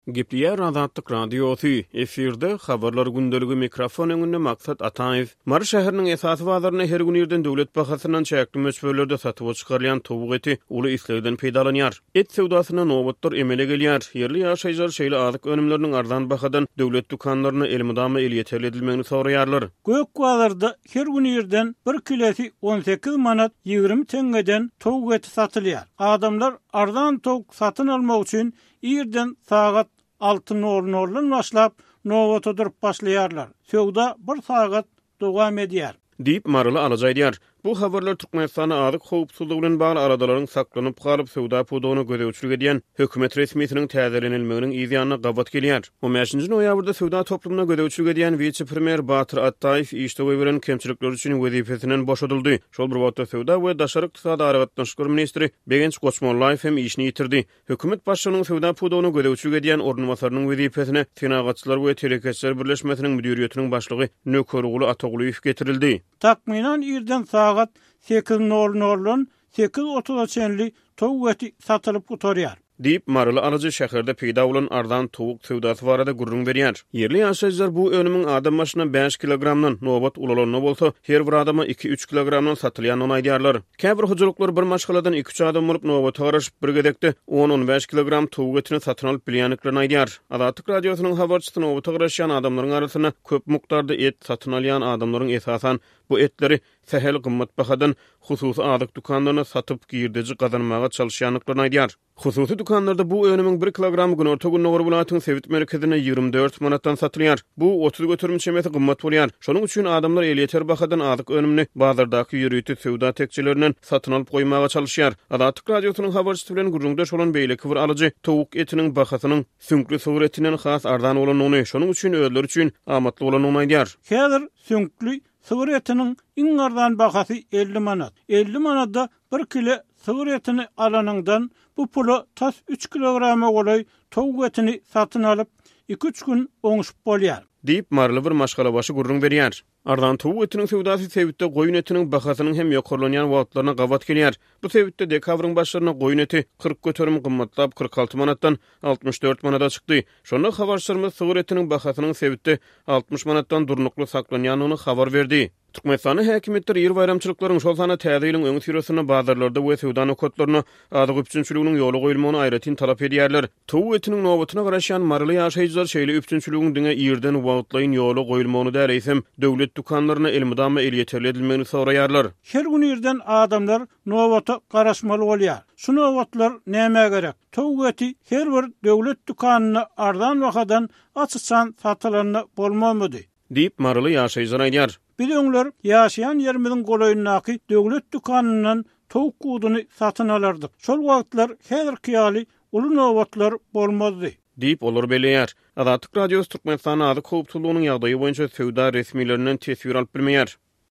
Gipliyer Azatlyk Radiosu efirde habarlar gündeligi mikrofon öňünde maksat Ataev. Mar şäheriniň esasy bazaryna her gün ýerden döwlet bahasyndan çäkli möçberlerde satyp çykarlayan towuk eti uly islegden peýdalanýar. Et sewdasyna nowatlar emele gelýär. Yerli ýaşaýjylar şeýle azyk önümleriniň arzan bahadan döwlet dukanlaryna elmydama el ýeterledilmegini soraýarlar. Gökbalarda her gün ýerden 1 kilesi 18 manat 20 tengeden towuk eti satylýar. Adamlar arzan towuk satyn almak üçin ýerden sagat 6:00 başlap nowata durup başlaýarlar. Sewda 1 sagat dowam edýär. Diýip marly alajaýdýar. Bu habarlar Türkmenistana azyk howpsuzlygy bilen bagly aradalaryň saklanyp galyp sewda pudugyny gözeçilik edýän hökümet resmiýetiniň täzelenilmeginiň ýa-da gabat gelýär. 15-nji noýabrda sewda toplumyna gözeçilik edýän vice-premier Batyr Attaev işdege bilen kemçilikler üçin wezifesinden boşadyldy. Şol bir wagtda sewda we daşary ykdysady aragatnaşyk ministri Begenç Goçmollaýew hem işini ýitirdi. Hökümet başçylygynyň sewda pudugyny gözeçilik edýän ornamasarynyň wezifesine Senagatçylar we Telekeçler birleşmesiniň müdiriýetiniň başlygy Nökeruly Atagulyýew getirildi. Takminan ýerden sagat 8:00 8:30 towuk eti satylyp oturýar. Diýip marly alıjy şäherde peýda bolan ardan towuk sewdasy barada gurrun berýär. Yerli ýaşaýjylar bu önümiň adam başyna 5 kilogramdan nowat ulalanyna bolsa, her bir adama 2-3 kilogramdan satylýanyny aýdýarlar. Käbir hujuluklar bir maşgaladan 2-3 adam bolup nowata garaşyp bir gedekde 10-15 kilogram towuk etini satyn alyp bilýänliklerini aýdýar. Azatlyk radiosynyň habarçysy nowata garaşýan adamlaryň arasyna köp mukdarda et satyn alýan adamlaryň esasan bu etleri sehel gymmat bahadan hususy azyk dukanlaryna satyp girdici gazanmaga çalışýanlyklaryny aýdýar. Hususy dukanlarda bu önümiň 1 kilogram gün orta gün nowar bulatyň sevit merkezine 24 manatdan satylýar. Bu 30 götürmüşemeti gymmat bolýar. Şonuň üçin adamlar elýeter bahadan azyk önümni bazardaky ýürüýti sewda tekçilerinden satyn alyp goýmaga çalışýar. Azatlyk radiosynyň habarçysy bilen gurrunda şolan beýleki bir alyjy towuk etiniň bahasynyň süňkli suretinden has ardan bolanyny, şonuň üçin öýler üçin amatly bolanyny aýdýar. Häzir süňkli sığır etinin iň ardan bahasy 50 manat. 50 manatda 1 kilo sığır etini alanyndan bu pulu tas 3 kilograma golay towuk etini satyn alyp 2-3 gün oňuşup bolýar. Diýip marly bir maşgala başı gurrun berýär. Ardan towuk etiniň sewdasy sebitde goýun etiniň bahasynyň hem ýokurlanýan wagtlaryna gabat gelýär. Bu sebitde dekabryň başlaryna goýun eti 40 götürüm gymmatlap 46 manatdan 64 manata çykdy. Şonda habarçylarymyz sığır etiniň bahasynyň sebitde 60 manatdan durnukly saklanýanyny habar berdi. Türkmenistany häkimetleri ýer bayramçylyklaryň şol sana täzeýliň öňü sürüsini bazarlarda we sewda nokotlaryna azyk üpçünçiliginiň ýoly goýulmagyny aýratyn talap edýärler. Towuk etiniň nowatyna garaşan marly ýaşaýjylar şeýle üpçünçiliginiň diňe ýerden wagtlaýyn ýoly goýulmagyny däreýsem döwlet dukanlaryna elmydama el ýeterledilmegini soraýarlar. Her gün ýerden adamlar nowata garaşmaly bolýar. Şu nowatlar näme gerek? Towuk eti her bir döwlet dukanyna ardan wagtdan açyçan satylanyna bolmamaly diýip marly ýaşaýjylar aýdýar. Bileňler ýaşaýan ýerimiziň golaýyndaky döwlet dukanynyň towuk guduny satyn alardyk. Şol wagtlar häzirki ýaly uly nowatlar bolmazdy diýip olar belýär. Azatlyk radiosu Türkmenistan azyk howpsuzlygynyň ýagdaýy boýunça sewda resmiýetlerinden tesbir alyp bilmeýär.